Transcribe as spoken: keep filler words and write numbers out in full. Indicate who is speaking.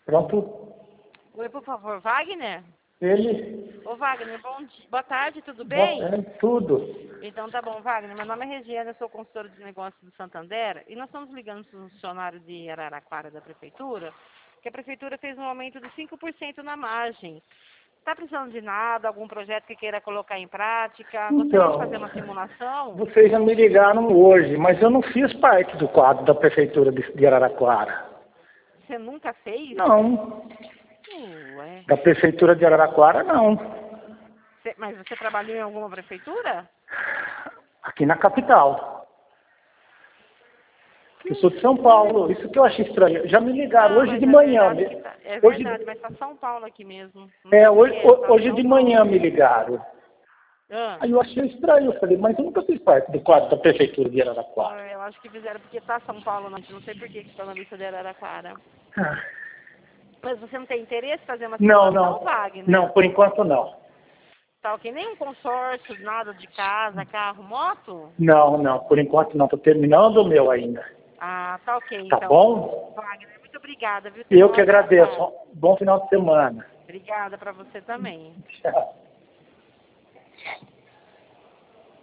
Speaker 1: Pronto?
Speaker 2: Oi, por favor, Wagner?
Speaker 1: Ele?
Speaker 2: Ô, Wagner, bom dia. Boa tarde, tudo
Speaker 1: Boa
Speaker 2: bem?
Speaker 1: tarde, tudo.
Speaker 2: Então tá bom, Wagner. Meu nome é Regiane, eu sou consultora de negócios do Santander e nós estamos ligando para o funcionário de Araraquara da Prefeitura, que a Prefeitura fez um aumento de cinco por cento na margem. Está precisando de nada, algum projeto que queira colocar em prática? Gostaria de fazer
Speaker 1: Então,
Speaker 2: uma simulação?
Speaker 1: vocês já me ligaram hoje, mas eu não fiz parte do quadro da Prefeitura de de Araraquara.
Speaker 2: Você nunca fez?
Speaker 1: Não.
Speaker 2: Ué.
Speaker 1: Da Prefeitura de Araraquara, não.
Speaker 2: Você- mas você trabalhou em alguma prefeitura?
Speaker 1: Aqui na capital.
Speaker 2: Que
Speaker 1: Eu sou de São Paulo, isso que eu achei estranho. Já me ligaram
Speaker 2: Não,
Speaker 1: hoje
Speaker 2: mas
Speaker 1: de
Speaker 2: é
Speaker 1: manhã.
Speaker 2: verdade, que tá, é
Speaker 1: Hoje,
Speaker 2: verdade, mas tá São Paulo aqui mesmo. Não
Speaker 1: é,
Speaker 2: sei por
Speaker 1: hoje,
Speaker 2: quê, tá
Speaker 1: hoje
Speaker 2: São
Speaker 1: de
Speaker 2: Paulo.
Speaker 1: manhã me ligaram.
Speaker 2: Ah,
Speaker 1: Aí eu achei estranho, eu falei, mas eu nunca fiz parte do quadro da Prefeitura de Araraquara.
Speaker 2: ah, eu acho que fizeram porque tá São Paulo, não, não sei por que que está na lista de Araraquara.
Speaker 1: Ah,
Speaker 2: Mas você não tem interesse em fazer uma
Speaker 1: Não,
Speaker 2: simulação,
Speaker 1: não.
Speaker 2: Wagner?
Speaker 1: Não, por enquanto não.
Speaker 2: Tá ok? Nem um consórcio, nada de casa, carro, moto?
Speaker 1: Não, não, por enquanto não. Estou terminando o meu ainda.
Speaker 2: Ah, tá ok,
Speaker 1: Tá
Speaker 2: então.
Speaker 1: bom?
Speaker 2: Wagner, muito obrigada, viu? Tenha
Speaker 1: Eu
Speaker 2: uma
Speaker 1: que
Speaker 2: ótima
Speaker 1: agradeço.
Speaker 2: tarde.
Speaker 1: Bom final de semana.
Speaker 2: Obrigada para você também.
Speaker 1: Tchau.